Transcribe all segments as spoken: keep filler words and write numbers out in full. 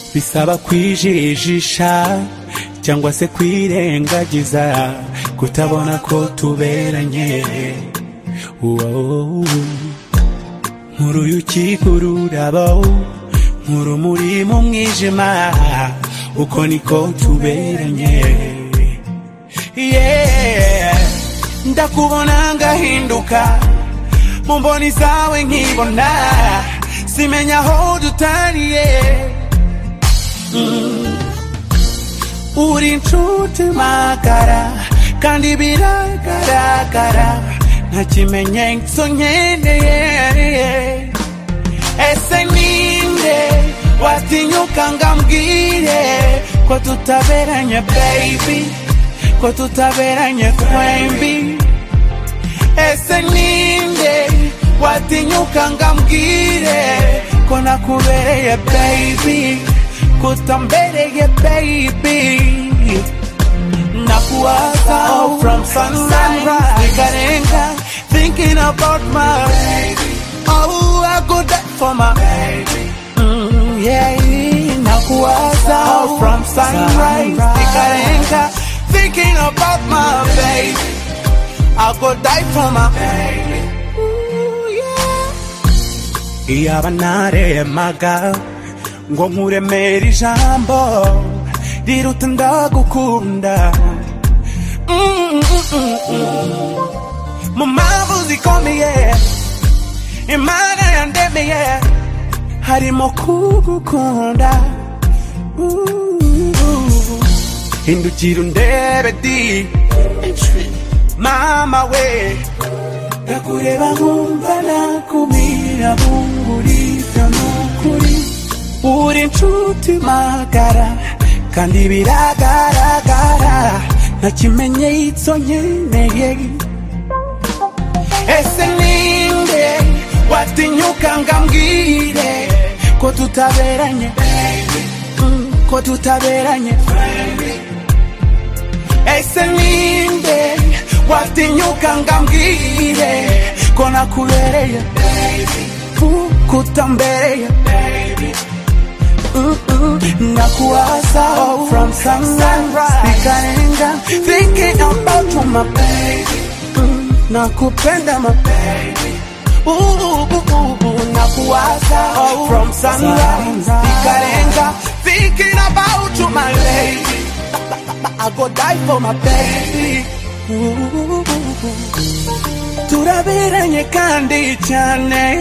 bisaba kwijijisha cyangwa se kwirengagiza kutabona ko tuberanye. Nk'uruyuki kururabo, nk'urumuri mu mwijima, uko niko tuberanye. Yeah, ndakubona ngahinduka mu mboni zawe nkibona, simenya aho dutaniye. mm. Uri inshuti magara kandi biragaragara, nta kimenyetso nkeneye. Ese ninde watinyuka ngambwire ko tutaberanye baby, ko tutaberanye twembi? Ese ninde watinyuka ngambwire ko nakubereye baby, ko utambereye baby? Nakuwaza from sunrise nikarenga, thinking about my baby. Oh, I go die for my baby. Mm, yeah, nakuwaza from sunrise nikarenga, thinking about my baby. I go die for my baby. Ooh, yeah. Iyaba naremaga ngo nkuremere ijambo riruta ndagukunda. Mu mpamvu zikomeye Imana yandemeye harimo kugukunda. Hindukira undebe di mama we, ndakureba nkumva nakumira bungurira nukuri. Uri inshuti magara kandi biragaragara, nta kimenyetso nkeneye. Ese ninde watinyuka ngambwire ko tutaberanye, mm, ko tutaberanye? Ese ninde watinyuka ngambwire ko nakubereye, ko utambereye? Nakuwaza from sunrise nikarenga, thinking about you my baby. mm, nakupenda my baby. Ooh, ooh, ooh, ooh. Nakuwaza from sunrise nikarenga, thinking about you my lady. I go die for my baby. Ooh, turaberanye kandi cyane,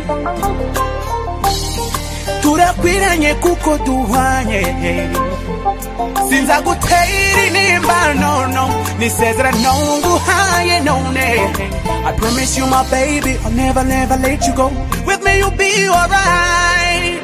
turakwiranye kuko duhanye. Sinza gutera inimba no no, nisezerano nguhaye none. I promise you my baby, I'll never never let you go. With me you'll be alright.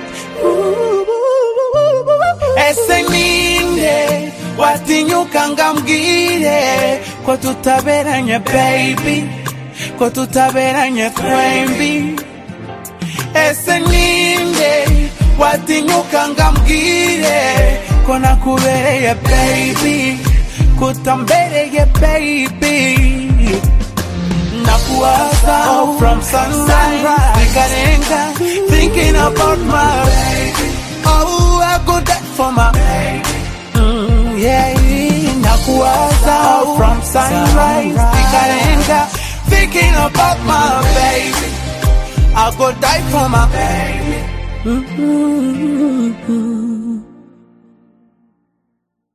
Ese ninde watinyuka ngambwire ko tutaberanye baby, ko tutaberanye twembi? Ese ninde watinyuka ngambwire ko nakubereye baby, ko utambereye baby? Nakuwaza from sunrise nikarenga, thinking about my baby. Oh, I go die for my baby. Mm, yeah, nakuwaza from sunrise nikarenga, thinking about my baby. I go die for my baby. Mm-hmm.